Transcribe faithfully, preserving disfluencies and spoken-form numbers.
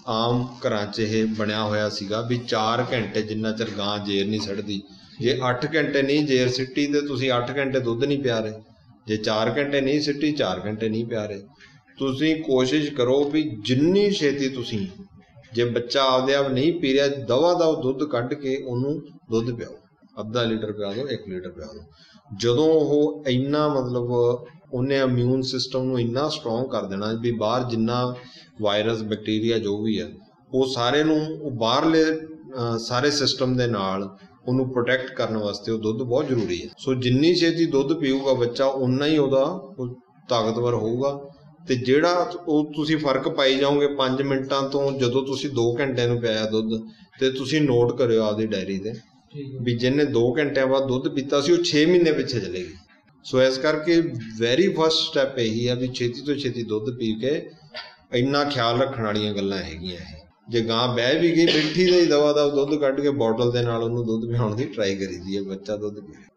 आम घरां 'च ये बनिया होया सीगा भी चार घंटे जिन्ना चिर गां जेर नहीं सड़दी, जे अठ घंटे नहीं जेर सिੱਟੀ तो तुसीं अठ घंटे दुੱਧ नहीं पिया रहे, जे चार घंटे नहीं सिੱਟੀ चार घंटे नहीं पिया रहे। तुसीं कोशिश करो भी जिन्नी छेती तुसीं जे बच्चा आपदे आप नहीं पी रहा दवा दव दुੱਧ कढ़ के उन्होंने दुੱਧ पियाओ, अद्धा लीटर पिया दो एक लीटर पिया दो। जदों वो इन्ना मतलब उन्हें इम्यून सिस्टम नूं इन्ना स्ट्रोंग कर देना भी बाहर जिन्ना वायरस बैक्टीरिया जो भी है वो सारे नूं बाहरले सारे सिस्टम दे नाल उन्होंने प्रोटैक्ट करने वास्ते वो दुੱਧ बहुत जरूरी है। सो जिन्नी छेती दुੱਧ पीऊगा बच्चा उन्ना ही उहदा ताकतवर होऊगा। ते जिहड़ा ਉਹ ਤੁਸੀਂ फर्क पाई जाओगे पाँच मिनटां तो जदों तुसीं दो घंटे नूं पिआया दुੱਧ ते तुसीं नोट करियो आपदी डायरी ते भी जिन्हें दो घंटे बाद दुੱਧ पीता सी वो छे महीने पिछे चलेगी। सो इस करके वैरी फस्ट स्टैप यही है भी छेती तो छेती दुੱਧ पी के इन्ना ख्याल रखण वालियां गल्लां हैगियां ये। जे गां बह भी गई बैठी तो ही दवा दव दुੱਧ कढ़ के बॉटल दे नाल उहनूं दुੱਧ पिआउण दी ट्राई करी दी है, बच्चा दुੱਧ पी